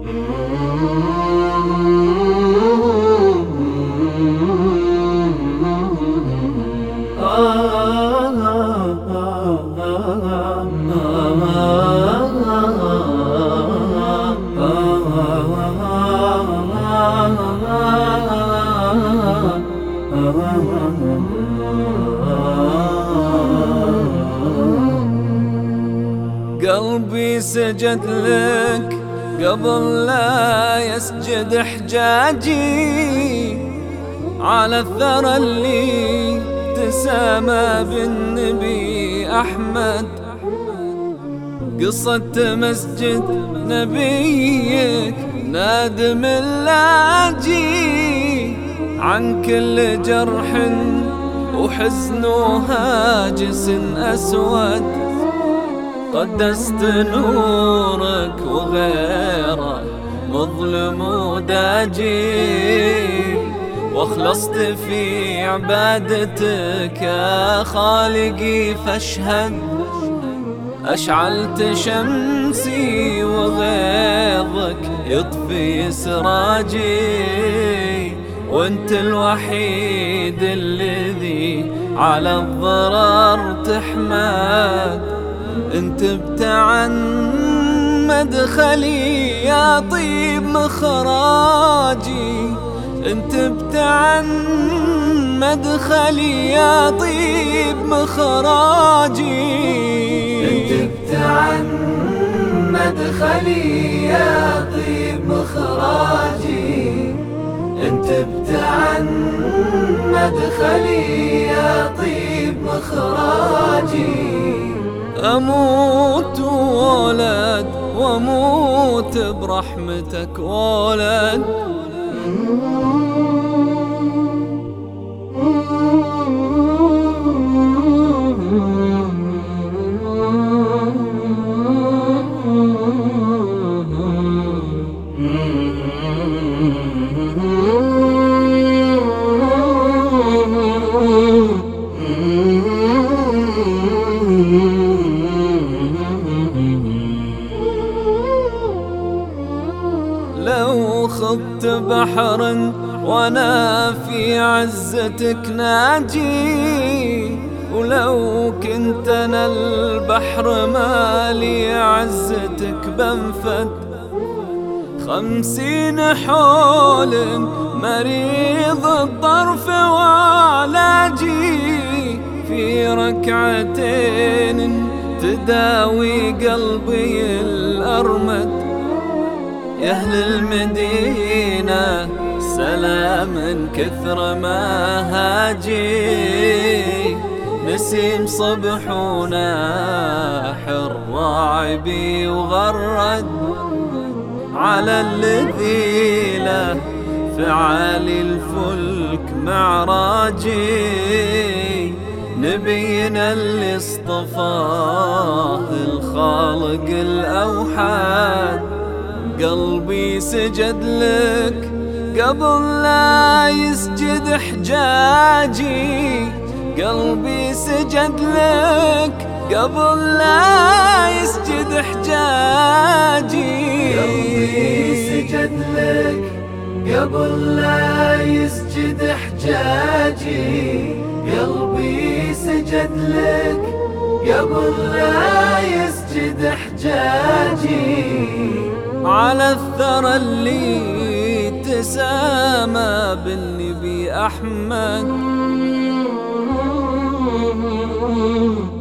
قلبي سجد لك قبل لا يسجد حجاجي، على الثرى اللي تسامى بالنبي أحمد. قصة مسجد نبيك نادم اللاجي، عن كل جرح وحزن وهاجس أسود. قدست نورك وغيره مظلم وداجي، واخلصت في عبادتك يا خالقي فاشهد. أشعلت شمسي وغيظك يطفي سراجي، وانت الوحيد الذي على الضرر تحمد. انت بتعن مدخلي يا طيب مخراجي، انت بتعن مدخلي يا طيب مخراجي، انت بتعن مدخلي يا طيب مخراجي، انت بتعن مدخلي يا طيب مخراجي. أموت وولد وأموت برحمتك ولد. لو خضت بحرا وانا في عزتك ناجي، ولو كنت انا البحر مالي عزتك بنفد. 50 حول مريض الطرف وعلاجي، في ركعتين تداوي قلبي الأرمد. يا أهل المدينة سلام كثر ما هاجي، نسيم صبح وناح الراعبي وغرد. على الذي له فعالي الفلك معراجي، نبينا اللي اصطفاه الخالق الأوحد. قلبي سجد لك قبل لا يسجد حجاجي، قلبي سجد لك قبل لا يسجد حجاجي، قلبي سجد لك قبل لا يسجد حجاجي، قلبي سجد لك قبل لا يسجد حجاجي. على الثرى اللي تسامى بالنبي أحمد.